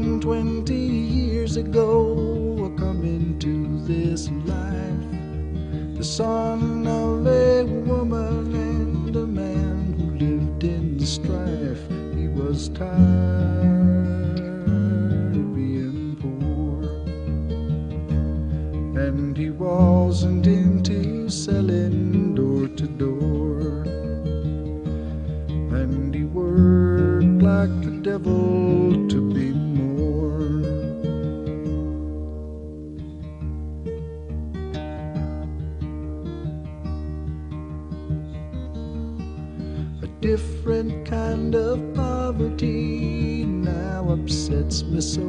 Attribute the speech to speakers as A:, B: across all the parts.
A: 120 years ago, I come into this life, the son of a woman and a man who lived in the strife. He was tired of being poor, and he wasn't into selling door to door, and he worked like the devil to be more. A different kind of poverty now upsets me so.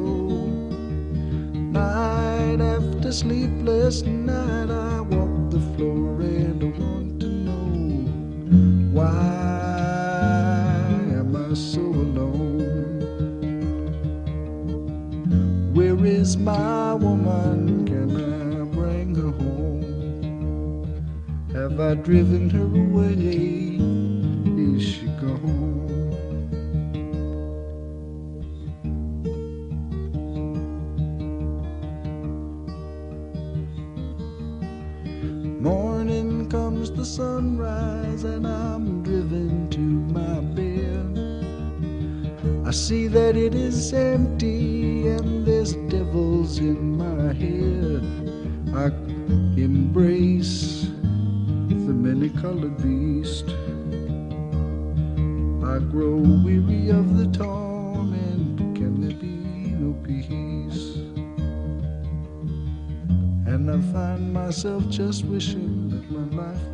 A: Night after sleepless night, I walk the floor and I want to know, why am I so alone? Where is my woman? Can I bring her home? Have I driven her away? Is she gone? Morning comes the sunrise and I'm driven to my bed. I see that it is empty and there's devils in my head. I embrace the many-colored beast. I grow weary of the torment. Can there be no peace? And I find myself just wishing that my life